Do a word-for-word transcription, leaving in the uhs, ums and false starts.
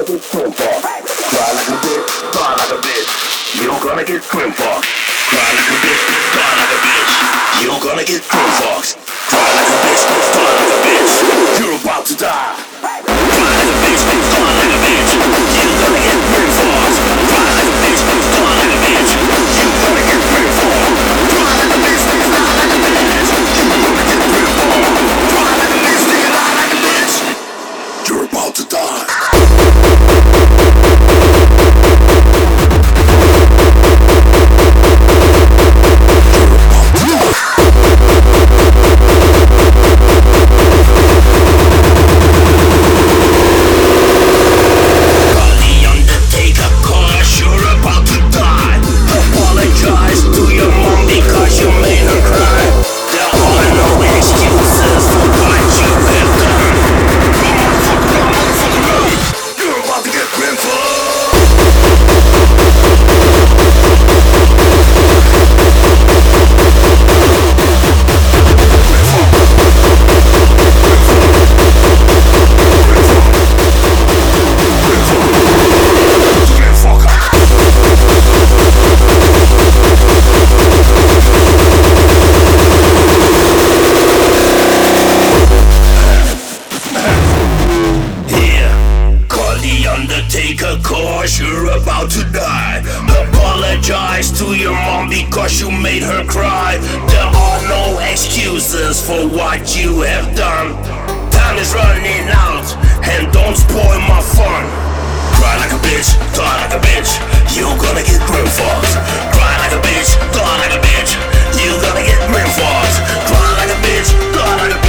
gonna get grim fuck. Cry like a bitch, cry like a bitch. You gonna get grim fuck. Cry like a bitch, cry like a bitch. You gonna get grim fucks. Cry like a bitch, cry like a bitch. You're about to die. Cry like a bitch, cry like a bitch. You gonna get grim fucks. Cry like a bitch, cry like a bitch. You gonna get grim fucked. Cry like a bitch, cry like a bitch. You gonna get grim fucked. Cry like a bitch, cry like a bitch. You're about to die. Undertaker, cause you're about to die. Apologize to your mom because you made her cry. There are no excuses for what you have done. Time is running out and don't spoil my fun. Cry like a bitch, die like a bitch. You gonna get grim fucked. Cry like a bitch, die like a bitch. You gonna get grim fucked. Cry like a bitch, die like a bitch.